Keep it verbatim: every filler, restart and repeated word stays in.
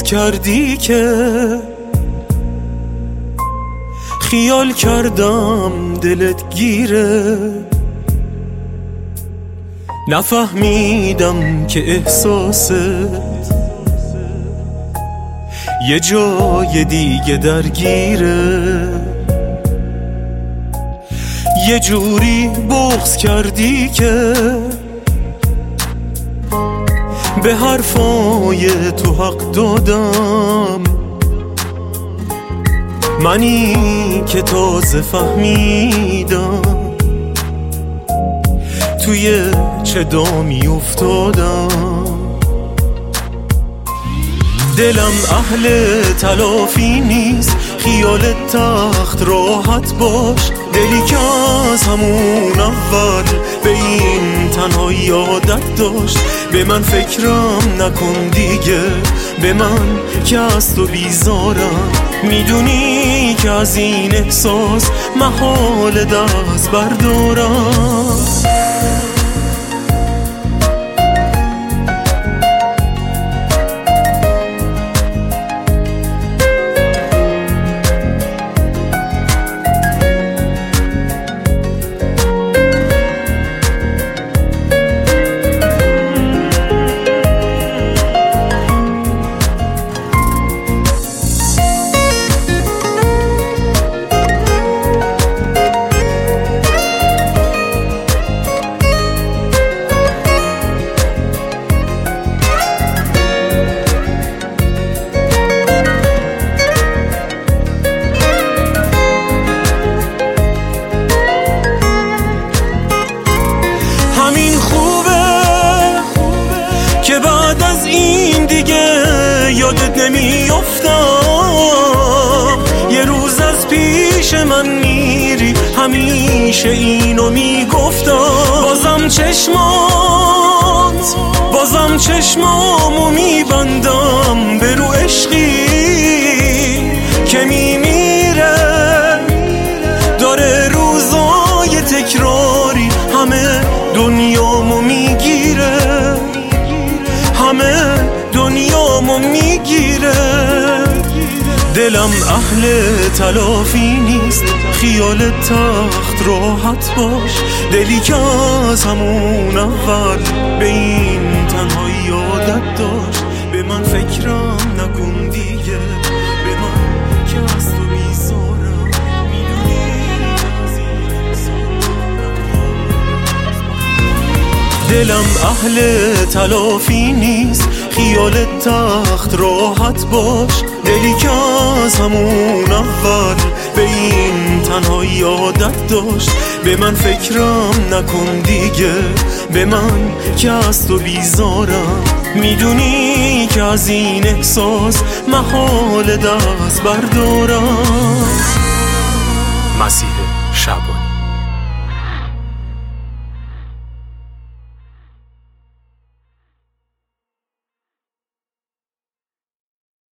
کردی که خیال کردم دلت گیره، نفهمیدم که احساست یه جای دیگه درگیره. یه جوری بغض کردی که به حرفای تو حق دادم، منی که تازه فهمیدم توی چه دامی افتادم. دلم اهل تلافی نیست، خیال تخت راحت باش، دلی که از همون اول به این تنهایی عادت داشت. به من فکرم نکن دیگه، به من که از تو بیزارم، میدونی که از این احساس محال دست بردارم. که بعد از این دیگه یادت نمیافتم، یه روز از پیش من میری همیشه اینو میگفتم. بازم چشمات بازم چشمامو میبندم به رو عشقی که میمیره، داره روزای تکراری همه دنیامو میگیره، همه دنیامو میگیره. دلم اهل تلافی نیست، خیال تخت راحت باش، دلی که از همون اول به این تنهایی عادت داشت. به من فکرم نکن دیگه، به من که از تو بیزارم، میدونی از این دلم اهل تلافی نیست، خیال تخت راحت باش، دلی که از همون اول به این تنهایی عادت داشت. به من فکرم نکن دیگه، به من که از تو بیزارم، میدونی که از این احساس محال دست بردارم. مسیح